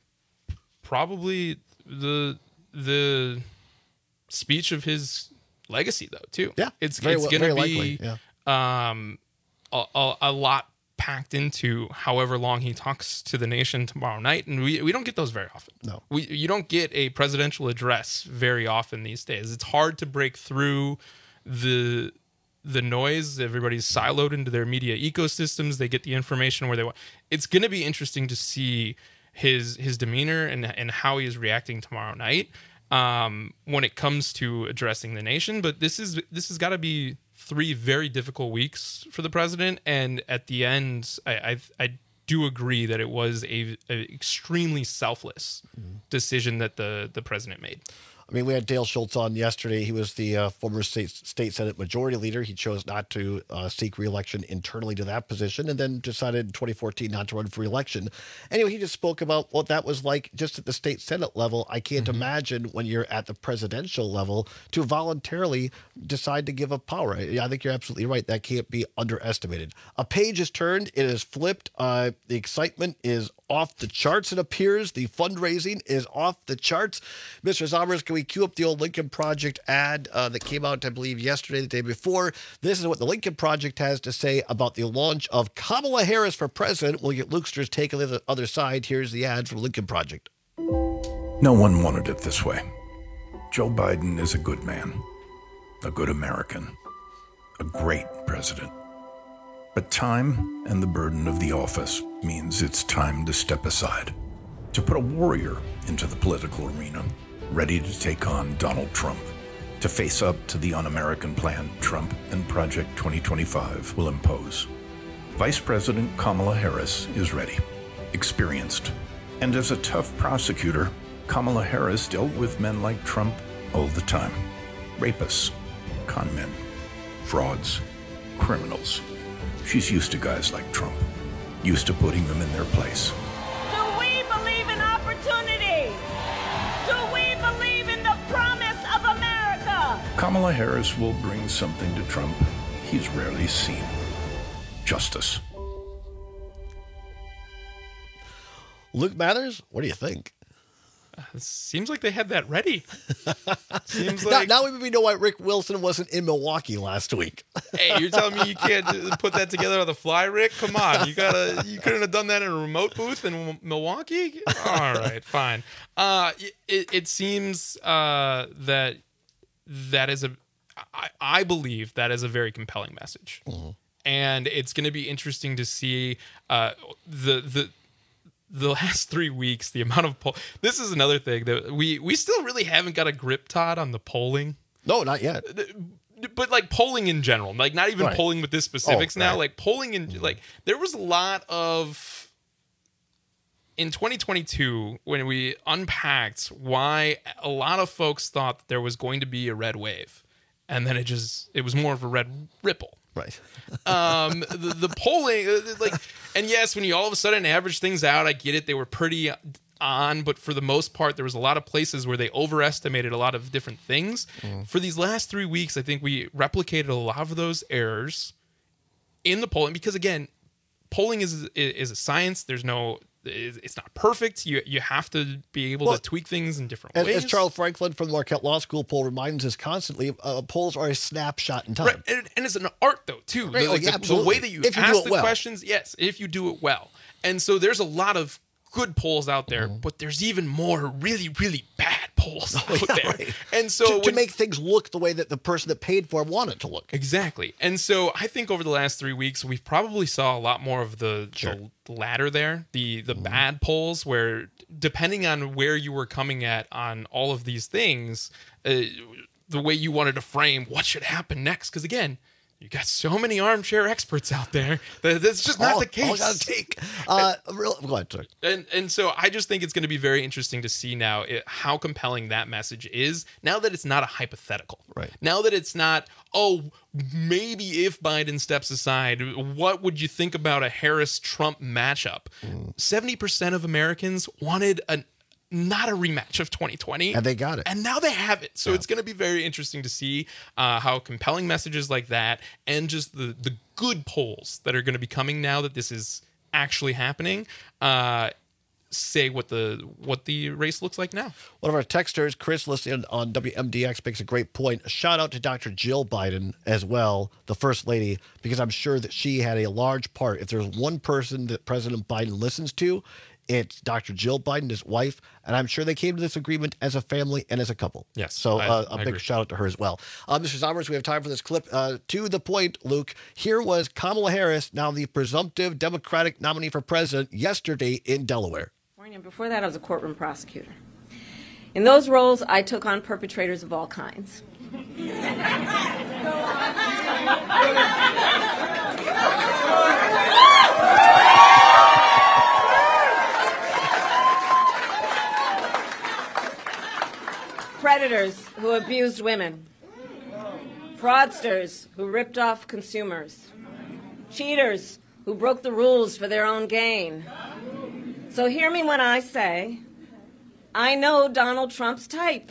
probably the speech of his legacy, though. Too. Yeah, it's going to be likely. Yeah. A lot packed into however long he talks to the nation tomorrow night, and we don't get those very often. No, you don't get a presidential address very often these days. It's hard to break through the noise. Everybody's siloed into their media ecosystems. They get the information where they want. It's going to be interesting to see his demeanor and how he is reacting tomorrow night when it comes to addressing the nation. But this has got to be 3 very difficult weeks for the president, and at the end, I do agree that it was a extremely selfless decision that the president made. I mean, we had Dale Schultz on yesterday. He was the former state Senate Majority Leader. He chose not to seek re-election internally to that position, and then decided in 2014 not to run for re-election. Anyway, he just spoke about what that was like just at the state Senate level. I can't imagine when you're at the presidential level to voluntarily decide to give up power. I think you're absolutely right. That can't be underestimated. A page is turned. It is flipped. The excitement is off the charts, it appears. The fundraising is off the charts. Mr. Zommers, can we cue up the old Lincoln Project ad that came out, I believe, yesterday, the day before? This is what the Lincoln Project has to say about the launch of Kamala Harris for president. We'll get Lukester's take on the other side. Here's the ad from Lincoln Project. No one wanted it this way. Joe Biden is a good man, a good American, a great president. But time and the burden of the office means it's time to step aside, to put a warrior into the political arena, ready to take on Donald Trump, to face up to the un-American plan Trump and Project 2025 will impose. Vice President Kamala Harris is ready, experienced, and as a tough prosecutor, Kamala Harris dealt with men like Trump all the time. Rapists, con men, frauds, criminals. She's used to guys like Trump, used to putting them in their place. Do we believe in opportunity? Do we believe in the promise of America? Kamala Harris will bring something to Trump he's rarely seen. Justice. Luke Mathers, what do you think? Seems like they had that ready. Seems like now we know why Rick Wilson wasn't in Milwaukee last week. Hey, you're telling me you can't put that together on the fly, Rick? Come on, you couldn't have done that in a remote booth in Milwaukee? All right, fine. It seems that is I believe that is a very compelling message, and it's going to be interesting to see the last 3 weeks, the amount of poll. This is another thing that we still really haven't got a grip, Todd, on the polling. No, not yet. But like polling in general, like not even polling with this specifics now, right. like polling in like there was a lot of in 2022 when we unpacked why a lot of folks thought that there was going to be a red wave, and then it was more of a red ripple. Right. The polling, like, and yes, when you all of a sudden average things out, I get it. They were pretty on, but for the most part, there was a lot of places where they overestimated a lot of different things. For these last 3 weeks, I think we replicated a lot of those errors in the polling because, again, polling is a science. It's not perfect. You have to be able to tweak things in different ways. As Charles Franklin from the Marquette Law School poll reminds us constantly, polls are a snapshot in time. Right. And it's an art, though, too. Right. The way that you ask the questions, yes, if you do it well. And so there's a lot of good polls out there, but there's even more really, really bad polls out there. Right. And so to make things look the way that the person that paid for it wanted to look. Exactly. And so I think over the last 3 weeks, we've probably saw a lot more of the ladder there, the bad polls, where depending on where you were coming at on all of these things, the way you wanted to frame what should happen next. Because again, you got so many armchair experts out there that that's just not the case. All gotta take. Go ahead, sorry. And so I just think it's going to be very interesting to see now how compelling that message is. Now that it's not a hypothetical, right? Now that it's not, maybe if Biden steps aside, what would you think about a Harris-Trump matchup? 70% of Americans wanted not a rematch of 2020. And they got it. And now they have it. So it's going to be very interesting to see how compelling messages like that and just the good polls that are going to be coming now that this is actually happening say what the race looks like now. One of our texters, Chris, listening on WMDX, makes a great point. A shout out to Dr. Jill Biden as well, the First Lady, because I'm sure that she had a large part. If there's one person that President Biden listens to, it's Dr. Jill Biden, his wife, and I'm sure they came to this agreement as a family and as a couple. Yes. So I big agree. shout out to her as well. Mr. Zommers, we have time for this clip. To the point, Luke, here was Kamala Harris, now the presumptive Democratic nominee for president, yesterday in Delaware. Before that, I was a courtroom prosecutor. In those roles, I took on perpetrators of all kinds. Predators who abused women. Fraudsters who ripped off consumers. Cheaters who broke the rules for their own gain. So hear me when I say, I know Donald Trump's type.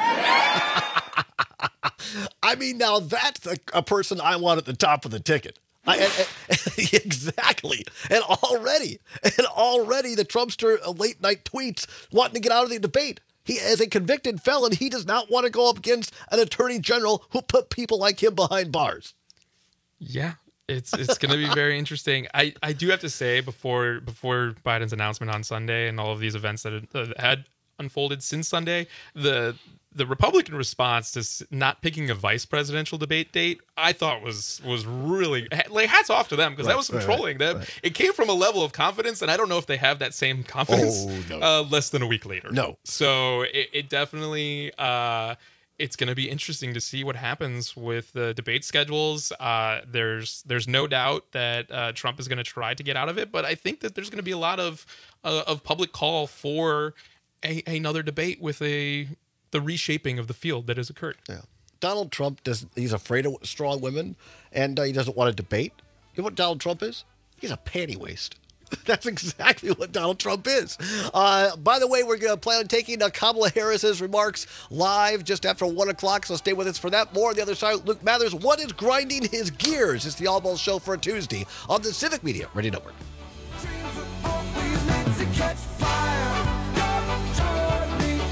I mean, now that's a person I want at the top of the ticket. Exactly. And already the Trumpster late night tweets wanting to get out of the debate. He is a convicted felon. He does not want to go up against an attorney general who put people like him behind bars. Yeah. It's going to be very interesting. I do have to say before Biden's announcement on Sunday and all of these events that had unfolded since Sunday, the Republican response to not picking a vice presidential debate date, I thought was really like hats off to them because that was some trolling. It came from a level of confidence, and I don't know if they have that same confidence less than a week later. No. So it definitely. It's going to be interesting to see what happens with the debate schedules. There's no doubt that Trump is going to try to get out of it, but I think that there's going to be a lot of public call for another debate with the reshaping of the field that has occurred. Yeah, Donald Trump he's afraid of strong women, and he doesn't want to debate. You know what Donald Trump is? He's a panty waste. That's exactly what Donald Trump is. By the way, we're going to plan on taking Kamala Harris's remarks live just after 1 o'clock, so stay with us for that. More on the other side. Luke Mathers, what is grinding his gears? It's the All Ball Show for a Tuesday on the Civic Media Radio Network. Catch fire, God,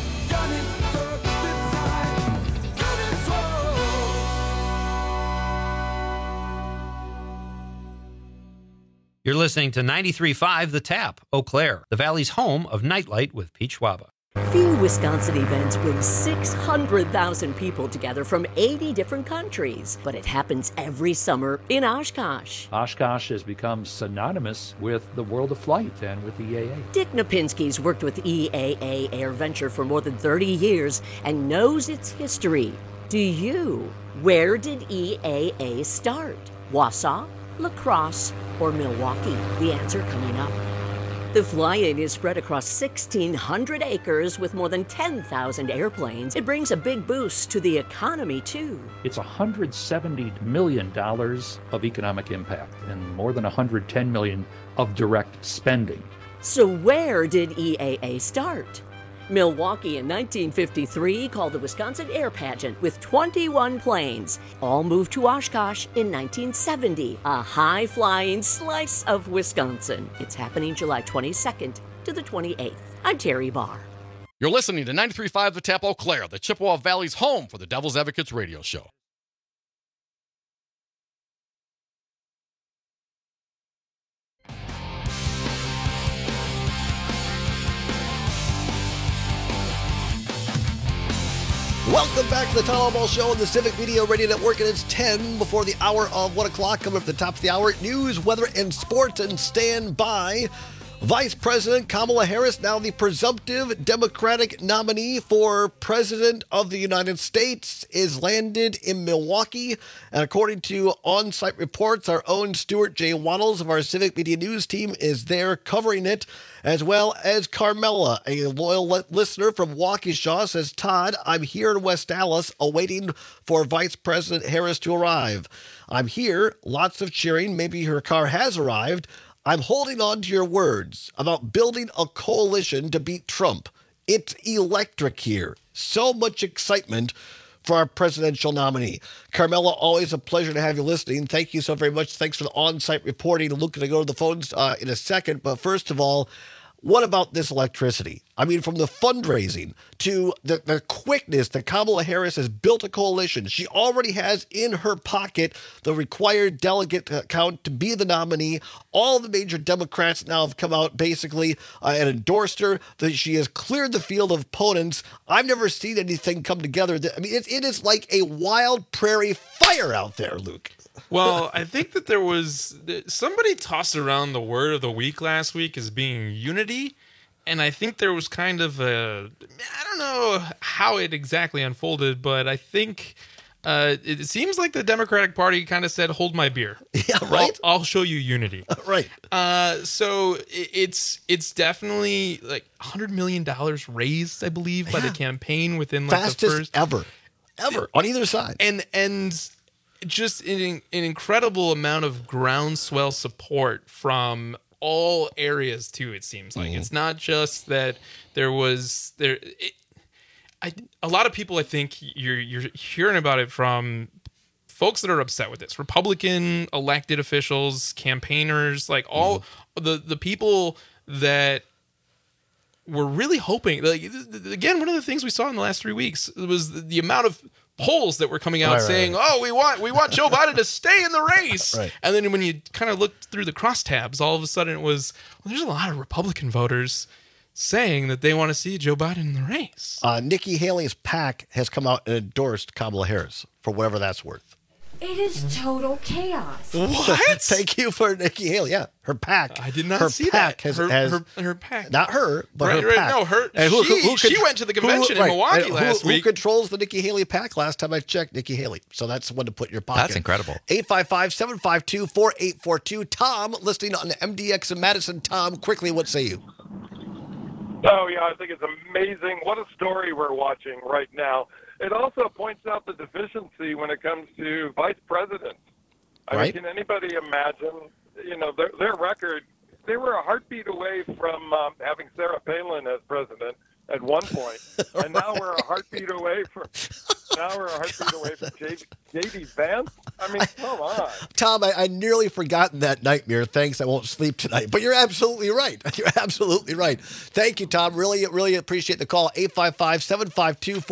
You're listening to 93.5 The Tap, Eau Claire, the Valley's home of Nightlight with Pete Schwaba. Few Wisconsin events bring 600,000 people together from 80 different countries, but it happens every summer in Oshkosh. Oshkosh has become synonymous with the world of flight and with the EAA. Dick Napinski's worked with EAA AirVenture for more than 30 years and knows its history. Do you? Where did EAA start? Wausau, La Crosse, or Milwaukee? The answer coming up. The fly-in is spread across 1,600 acres with more than 10,000 airplanes. It brings a big boost to the economy, too. It's $170 million of economic impact and more than $110 million of direct spending. So where did EAA start? Milwaukee in 1953 called the Wisconsin Air Pageant with 21 planes. All moved to Oshkosh in 1970, a high-flying slice of Wisconsin. It's happening July 22nd to the 28th. I'm Terry Barr. You're listening to 93.5 The Tap, Eau Claire, the Chippewa Valley's home for the Devil's Advocates radio show. Welcome back to the Tom Ball Show on the Civic Media Radio Network, and it's 10 before the hour of 1 o'clock. Coming up at the top of the hour, news, weather, and sports, and stand by. Vice President Kamala Harris, now the presumptive Democratic nominee for President of the United States, is landed in Milwaukee. And according to on-site reports, our own Stuart J. Waddles of our Civic Media News team is there covering it, as well as Carmela, a loyal listener from Waukesha, says, Todd, I'm here in West Dallas awaiting for Vice President Harris to arrive. I'm here, lots of cheering, maybe her car has arrived. I'm holding on to your words about building a coalition to beat Trump. It's electric here. So much excitement for our presidential nominee. Carmela, always a pleasure to have you listening. Thank you so very much. Thanks for the on-site reporting. Luke, going to go to the phones in a second. But first of all, what about this electricity? I mean, from the fundraising to the quickness that Kamala Harris has built a coalition. She already has in her pocket the required delegate count to be the nominee. All the major Democrats now have come out basically and endorsed her. That she has cleared the field of opponents. I've never seen anything come together. I mean, it is like a wild prairie fire out there, Luke. Well, I think that there was somebody tossed around the word of the week last week as being unity, and I think there was kind of I don't know how it exactly unfolded, but I think it seems like the Democratic Party kind of said, "Hold my beer." Yeah, right. I'll show you unity. Right. So it's definitely like $100 million raised, I believe, by the campaign within like fastest the first ever on either side, and just an incredible amount of groundswell support from all areas too. It seems like it's not just that there was there. A lot of people, I think, you're hearing about it from folks that are upset with this. Republican elected officials, campaigners, like all the people that were really hoping. Like, again, one of the things we saw in the last 3 weeks was the amount of polls that were coming out saying, "Oh, we want Joe Biden to stay in the race." Right. And then when you kind of looked through the crosstabs, all of a sudden it was, well, there's a lot of Republican voters saying that they want to see Joe Biden in the race. Nikki Haley's PAC has come out and endorsed Kamala Harris for whatever that's worth. It is total chaos. What? Thank you for Nikki Haley. Yeah, her PAC. I did not see PAC that. Her PAC. Not her, but right, her right, PAC. No, her. And she went to the convention in Milwaukee last week. Who controls the Nikki Haley PAC? Last time I checked, Nikki Haley. So that's one to put in your pocket. That's incredible. 855-752-4842. Tom, listening on MDX in Madison. Tom, quickly, what say you? Oh, yeah, I think it's amazing. What a story we're watching right now. It also points out the deficiency when it comes to vice presidents. I mean, can anybody imagine, their record? They were a heartbeat away from having Sarah Palin as president at one point, and now we're a heartbeat away from J.D. Vance. I mean, come on. Tom, I nearly forgotten that nightmare. Thanks, I won't sleep tonight. But you're absolutely right. You're absolutely right. Thank you, Tom. Really, really appreciate the call.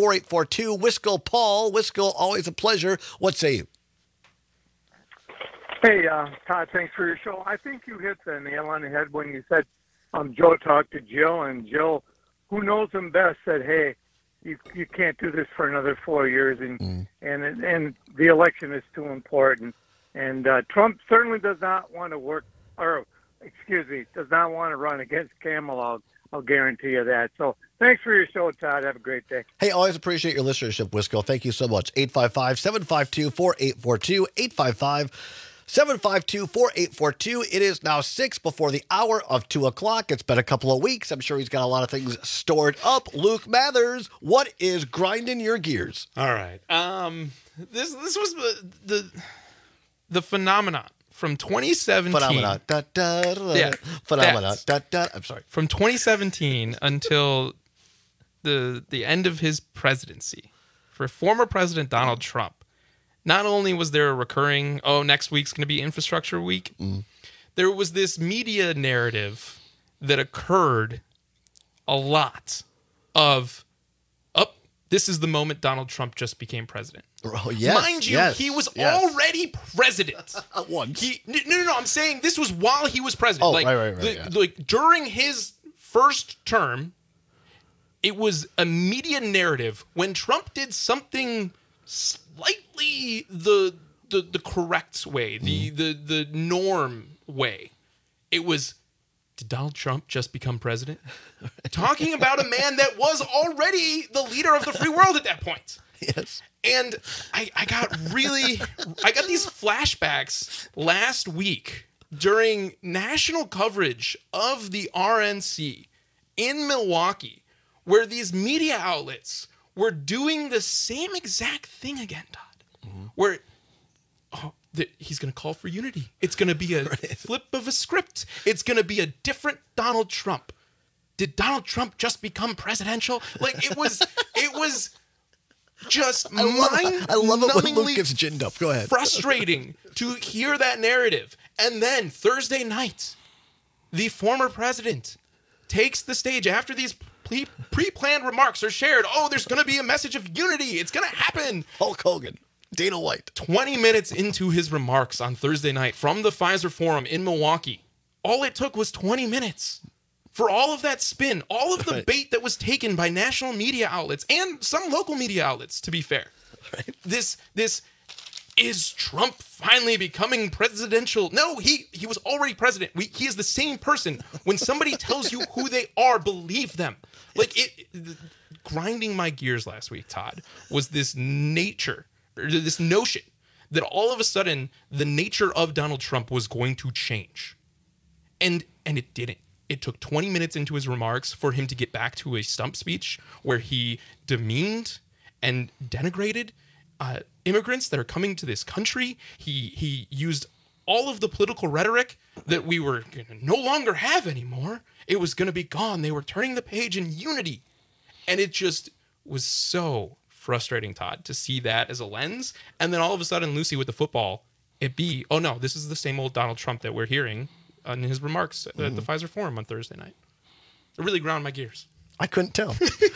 855-752-4842. Wisco Paul. Wisco, always a pleasure. What say you? Hey, Todd, thanks for your show. I think you hit the nail on the head when you said Joe talked to Jill, and Jill, who knows him best, said, hey, you can't do this for another 4 years, and the election is too important. And Trump certainly does not want to does not want to run against Kamala. I'll guarantee you that. So thanks for your show, Todd. Have a great day. Hey, always appreciate your listenership, Wisco. Thank you so much. 855-752-4842, 855-752-4842. It is now 6 before the hour of 2 o'clock. It's been a couple of weeks. I'm sure he's got a lot of things stored up. Luke Mathers, what is grinding your gears? All right. This was the phenomenon from 2017. Phenomenon. Yeah, Phenomenon. I'm sorry. From 2017 until the end of his presidency, for former President Donald Trump, not only was there a recurring, next week's going to be infrastructure week, there was this media narrative that occurred a lot of, this is the moment Donald Trump just became president. Oh, yes. Mind you, he was already president. Once. No, I'm saying this was while he was president. Oh, right. Like during his first term, it was a media narrative when Trump did something slightly the correct way, the norm way. It was, did Donald Trump just become president? Talking about a man that was already the leader of the free world at that point. Yes. And I got these flashbacks last week during national coverage of the RNC in Milwaukee, where these media outlets were doing the same exact thing again, Todd. Where he's going to call for unity. It's going to be a flip of a script. It's going to be a different Donald Trump. Did Donald Trump just become presidential? Like it was just I love it when Luke gets ginned up. Go ahead. Frustrating to hear that narrative. And then Thursday night, the former president takes the stage after these pre-planned remarks are shared. There's going to be a message of unity. It's going to happen. Hulk Hogan. Dana White. 20 minutes into his remarks on Thursday night from the Pfizer Forum in Milwaukee, all it took was 20 minutes for all of that spin, all of the bait that was taken by national media outlets and some local media outlets, to be fair. Right. This is Trump finally becoming presidential? No, he was already president. He is the same person. When somebody tells you who they are, believe them. Like grinding my gears last week, Todd, was this notion that all of a sudden the nature of Donald Trump was going to change. And it didn't. It took 20 minutes into his remarks for him to get back to a stump speech where he demeaned and denigrated immigrants that are coming to this country. He used all of the political rhetoric that we were going to no longer have anymore. It was going to be gone. They were turning the page in unity. And it just was so frustrating, Todd, to see that as a lens. And then all of a sudden, Lucy with the football, this is the same old Donald Trump that we're hearing in his remarks at the Pfizer Forum on Thursday night. It really ground my gears. I couldn't tell.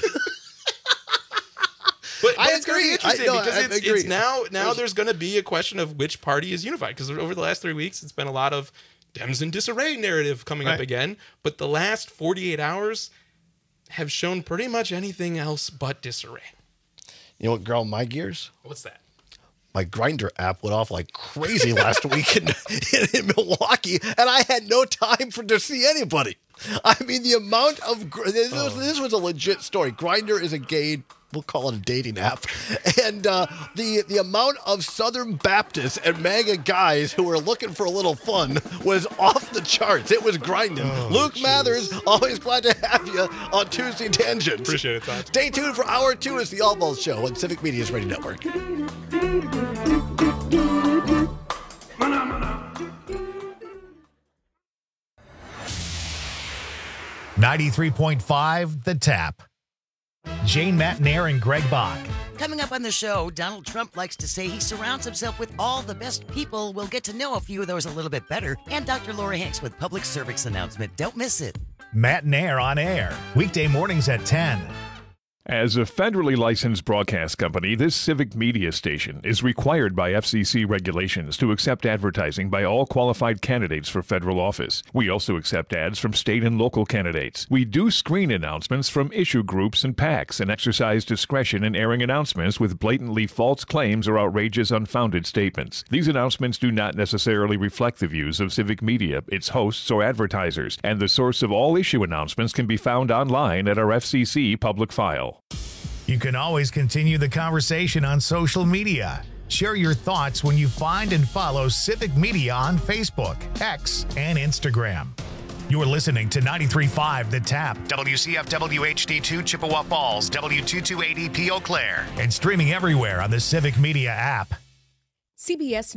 But I it's agree. very interesting because agree. it's now there's going to be a question of which party is unified, because over the last 3 weeks, it's been a lot of Dems in disarray narrative coming up again. But the last 48 hours have shown pretty much anything else but disarray. You know what ground my gears? What's that? My Grindr app went off like crazy last week in Milwaukee, and I had no time to see anybody. I mean, the amount of this was a legit story. Grindr is a gay, we'll call it a dating app, and the amount of Southern Baptists and MAGA guys who were looking for a little fun was off the charts. It was grinding. Luke Mathers, always glad to have you on Tuesday Tangents. Appreciate it, Todd. Stay tuned for Hour 2 is the All Balls Show on Civic Media's Radio Network. 93.5 The Tap. Jane Matnair and Greg Bach. Coming up on the show, Donald Trump likes to say he surrounds himself with all the best people. We'll get to know a few of those a little bit better. And Dr. Laura Hanks with public service announcement. Don't miss it. Matnair on air. Weekday mornings at 10. As a federally licensed broadcast company, this civic media station is required by FCC regulations to accept advertising by all qualified candidates for federal office. We also accept ads from state and local candidates. We do screen announcements from issue groups and PACs and exercise discretion in airing announcements with blatantly false claims or outrageous, unfounded statements. These announcements do not necessarily reflect the views of civic media, its hosts, or advertisers, and the source of all issue announcements can be found online at our FCC public file. You can always continue the conversation on social media. Share your thoughts when you find and follow Civic Media on Facebook, X, and Instagram. You're listening to 93.5 The Tap, WCFW HD2 Chippewa Falls, W228EP Eau Claire, and streaming everywhere on the Civic Media app. CBS